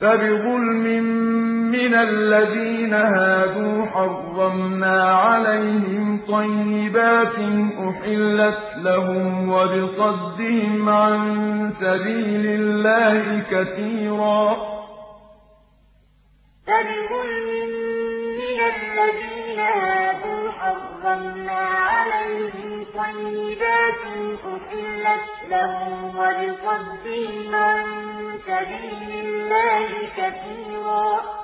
فبظلم من الذين هادوا حرمنا عليهم طيبات أحلت لهم وبصدهم عن سبيل الله كثيرا. فبظلم من الذين هادوا حرمنا عليهم طيبات أحلت لهم وبصدهم عن سبيل الله كثيرا.